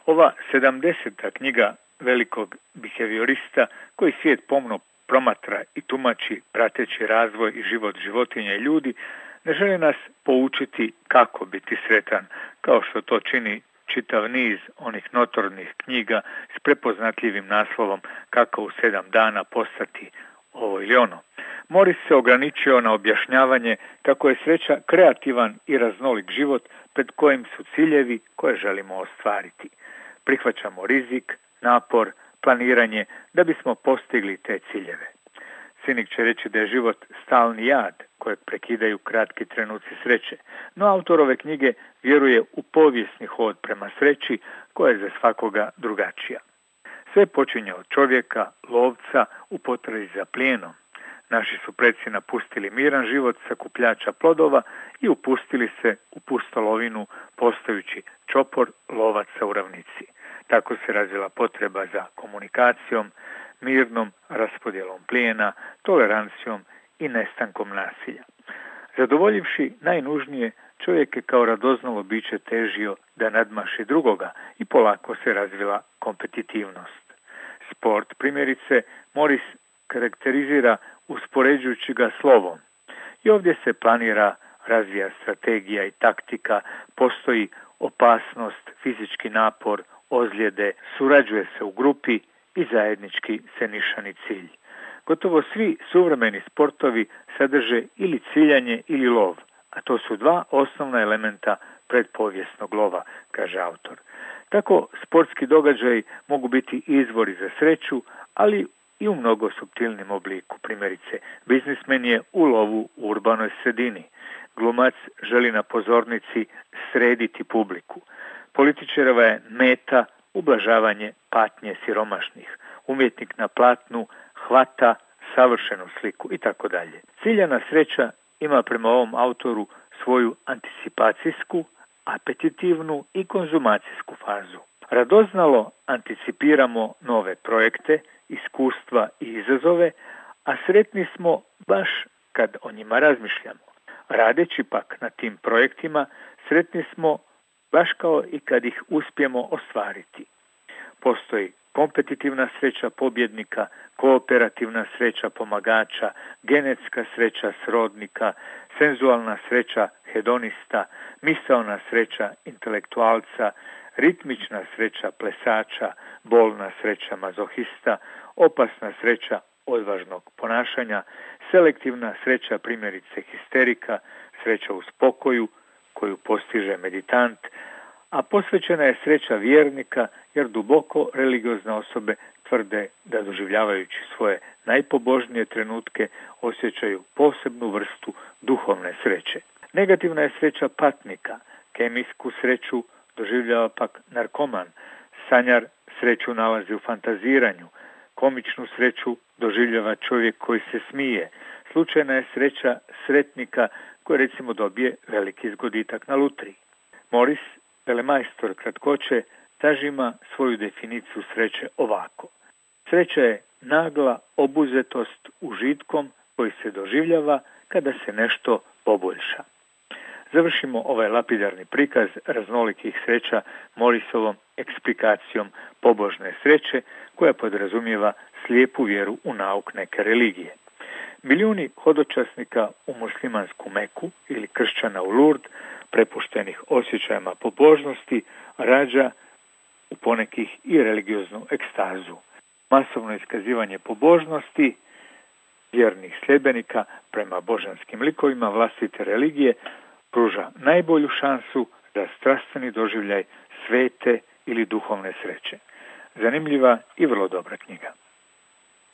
Ova 70. knjiga velikog biheviorista koji svijet pomno promatra i tumači prateći razvoj i život životinja i ljudi, ne želi nas poučiti kako biti sretan, kao što to čini čitav niz onih notornih knjiga s prepoznatljivim naslovom Kako u 7 dana postati ovo ili ono. Morris se ograničio na objašnjavanje kako je sreća kreativan i raznolik život pred kojim su ciljevi koje želimo ostvariti. Prihvaćamo rizik, napor, planiranje da bismo postigli te ciljeve. Cinik će reći da je život stalni jad kojeg prekidaju kratki trenuci sreće, no autor ove knjige vjeruje u povijesni hod prema sreći koja je za svakoga drugačija. Sve počinje od čovjeka, lovca u potrazi za plijenom. Naši su preci napustili miran život sakupljača plodova i upustili se u pustolovinu postajući čopor lovaca u ravnici. Tako se razvila potreba za komunikacijom, mirnom raspodjelom plijena, tolerancijom i nestankom nasilja. Zadovoljivši najnužnije, čovjek je kao radoznalo biće težio da nadmaši drugoga i polako se razvila kompetitivnost. Sport, primjerice, Morris karakterizira uspoređujući ga slovom. I ovdje se planira, razvija strategija i taktika, postoji opasnost, fizički napor, ozljede, surađuje se u grupi i zajednički se nišani cilj. Gotovo svi suvremeni sportovi sadrže ili ciljanje ili lov, a to su dva osnovna elementa predpovijesnog lova, kaže autor. Tako sportski događaji mogu biti izvori za sreću, ali i u mnogo suptilnim obliku. Primjerice, biznismen je u lovu u urbanoj sredini. Glumac želi na pozornici srediti publiku. Političareva je meta ublažavanje patnje siromašnih. Umjetnik na platnu hvata savršenu sliku itd. Ciljana sreća ima prema ovom autoru svoju anticipacijsku, apetitivnu i konzumacijsku fazu. Radoznalo anticipiramo nove projekte, iskustva i izazove, a sretni smo baš kad o njima razmišljamo. Radeći pak na tim projektima, sretni smo baš kao i kad ih uspijemo ostvariti. Postoji kompetitivna sreća pobjednika, kooperativna sreća pomagača, genetska sreća srodnika, senzualna sreća hedonista, misaona sreća intelektualca, ritmična sreća plesača, bolna sreća mazohista, opasna sreća odvažnog ponašanja, selektivna sreća primjerice histerika, sreća u spokoju koju postiže meditant, a posvećena je sreća vjernika jer duboko religiozne osobe tvrde da doživljavajući svoje najpobožnije trenutke osjećaju posebnu vrstu duhovne sreće. Negativna je sreća patnika, kemijsku sreću doživljava pak narkoman, sanjar sreću nalazi u fantaziranju, komičnu sreću doživljava čovjek koji se smije, slučajna je sreća sretnika koji recimo dobije veliki zgoditak na lutriji. Morris, velemajstor kratkoće, sažima svoju definiciju sreće ovako. Sreća je nagla obuzetost užitkom koji se doživljava kada se nešto poboljša. Završimo ovaj lapidarni prikaz raznolikih sreća Morrisovom eksplikacijom pobožne sreće koja podrazumijeva slijepu vjeru u nauk neke religije. Milijuni hodočasnika u muslimansku Meku ili kršćana u Lurd, prepuštenih osjećajima pobožnosti, rađa u ponekih i religioznu ekstazu. Masovno iskazivanje pobožnosti vjernih sljedbenika prema božanskim likovima vlastite religije pruža najbolju šansu za strastveni doživljaj svete ili duhovne sreće. Zanimljiva i vrlo dobra knjiga.